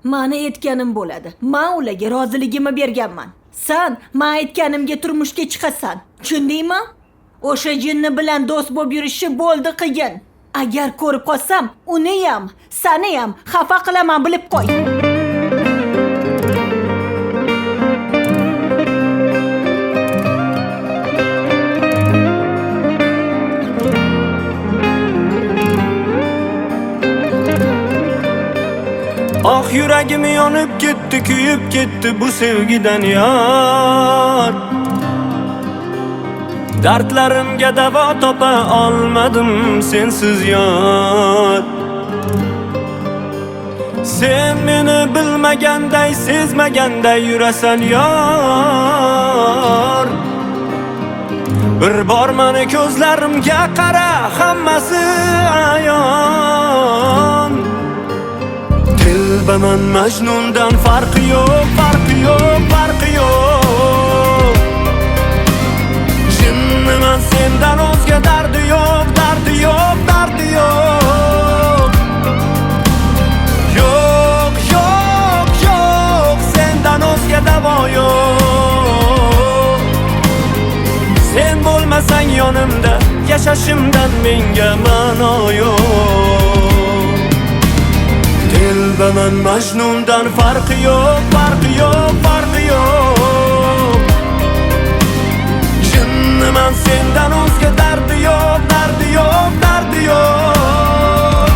mani aytganim bo'ladi. Men ularga roziligimni berganman. Sen men aytganimga turmushga chiqasan. Tushundingmi? O'sha jinni bilan do'st bo'lib yurishi bo'ldi qiyin. Agar ko'rib qolsam, uni ham, seni ham xafa qilaman, bilib qo'y. Ah yuragim yonib ketdi, kuyib ketdi bu sevgidan yar. Dardlarimga davo topa olmadim sensiz yar. Sen meni bilmaganday, sezmaganday yurasan yar. Bir bor meni ko'zlarimga qara, hammasi ayon. Dilbaman Majnundan farqi yo'q, farqi yo'q, farqi yo'q. Jinniman sendan o'zga dardi yo'q, dardi yo'q, dardi yo'q. Yo'q, yo'q, yo'q, sendan o'zga davo yo'q. Sen bo'lmasang yonimda, yashashimdan menga ma'no yo'q. Dilbaman Majnundan farqi yo'q, farqi yo'q, farqi yo'q. Jinniman sendan o'zga dardi yo'q, dardi yo'q, dardi yo'q.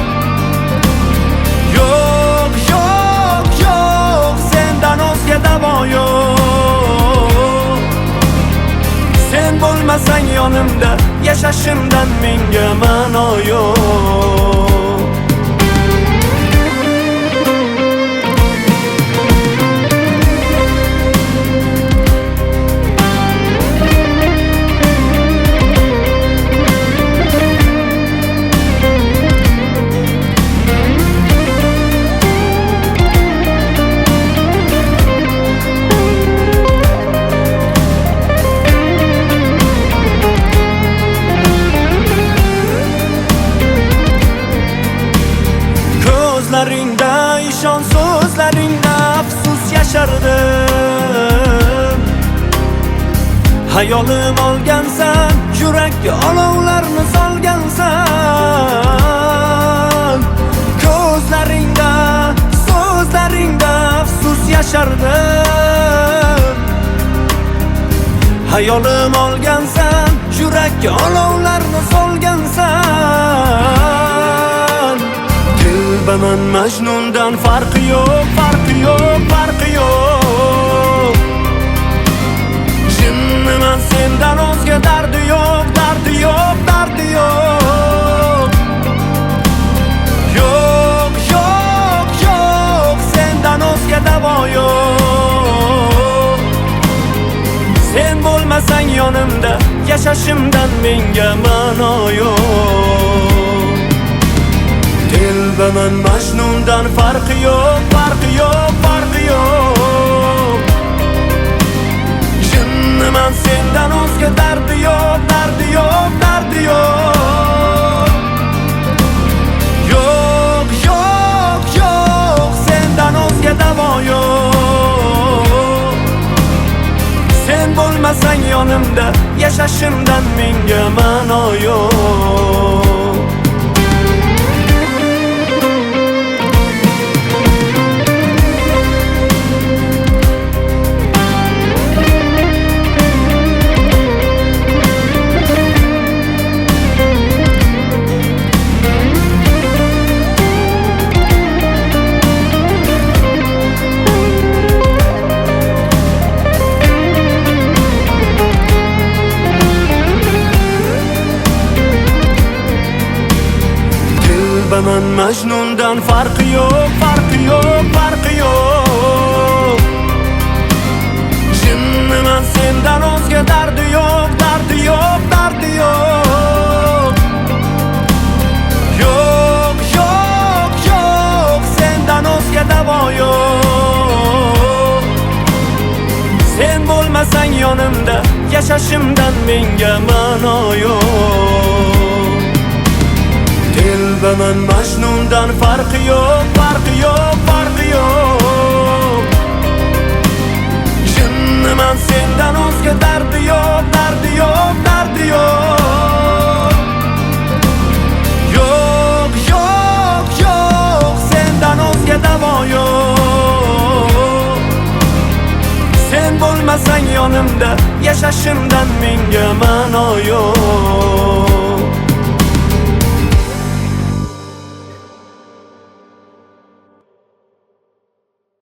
Yo'q, yo'q, yo'q, sendan o'zga davo yo'q. Sen bo'lmasang yonimda, yashashimdan menga ma'no yo'q. Ko'zlaringda ishon, so'zlaringda afsus yashardim. Hayolim olgansan, yurakka olovlarni solgansan. Ko'zlaringda, so'zlaringda afsus yashardim. Hayolim olgansan, yurakka olovlarni solgansan. Dilbaman Majnundan farqi yo'q, farqi yo'q, farqi yo'q. Jinniman sendan o'zga dardi yo'q, dardi yo'q, dardi yo'q. Yo'q, yo'q, yo'q, sendan o'zga davo yo'q. Sen bo'lmasang yonimda, yashashimdan menga ma'no yo'q. Dilbaman Majnundan farqi yo'q, farqi yo'q, farqi yo'q. Jinniman sendan o'zga dardi yo'q, dardi yo'q, dardi yo'q. Yo'q, yo'q, yo'q, sendan o'zga davo yo'q. Sen bo'lmasang yonimda, yashashimdan menga ma'no yo'q. Dilbaman Majnundan farqi yo'q, farqi yo'q, farqi yo'q. Jinniman sendan o'zga dardi yo'q, dardi yo'q, dardi yo'q. Yo'q, yo'q, yo'q, sendan o'zga davo yo'q. Sen bo'lmasang yonimda, yashashimdan menga ma'no yo'q. Dilbaman Majnundan farqi yo'q, farqi yo'q, farqi yo'q. bo'lmasang yonimda, yashashimdan menga ma'no yo'q.